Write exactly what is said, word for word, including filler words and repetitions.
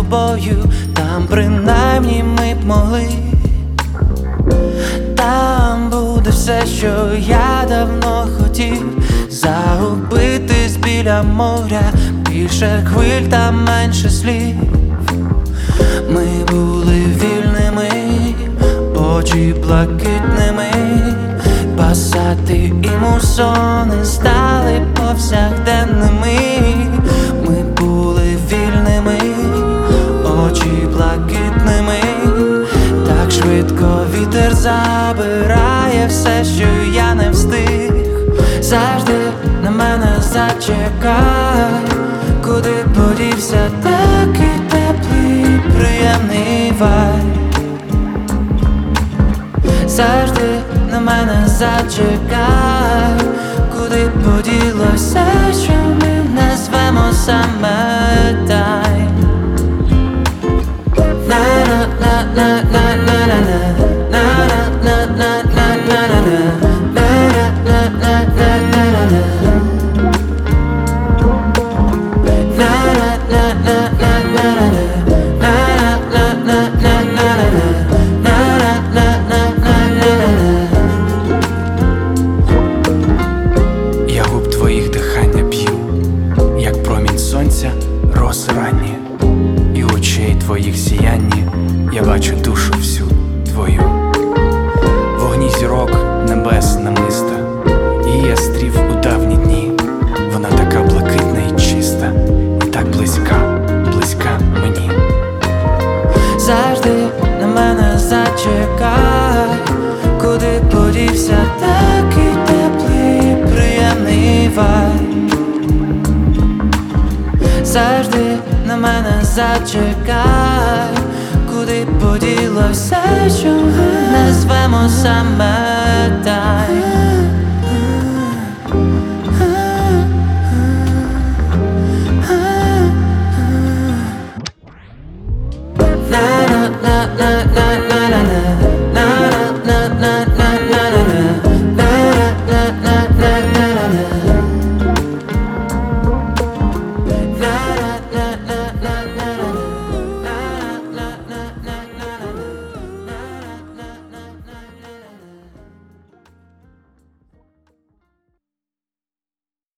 тобою, там принаймні ми б могли. Там буде все, що я давно хотів. Загубитись біля моря, більше хвиль та менше слів. Ми були вільними, очі блакитними, пасати і мусони стали повсякденними. Ми були вільними, очі блакитними, так швидко вітер забирає все, що я не встиг. Завжди на мене зачекай, куди подівся такий теплий, приємний вайб. Завжди на мене зачекай, куди поділося, що ми назвемо summertime. Я губ твоїх дихання п'ю, як промінь сонця, роси ранні, і очей твоїх сіянні я бачу душу всю твою. Вогні зірок небес намиста, і ястрів у давні дні. Вона така блакитна і чиста, і так близька, близька мені. Завжди на мене зачекай, куди подівся такий теплий, приємний вайб. Завжди на мене зачекай, куди поділося, що ми назвемо summertime. Na na na na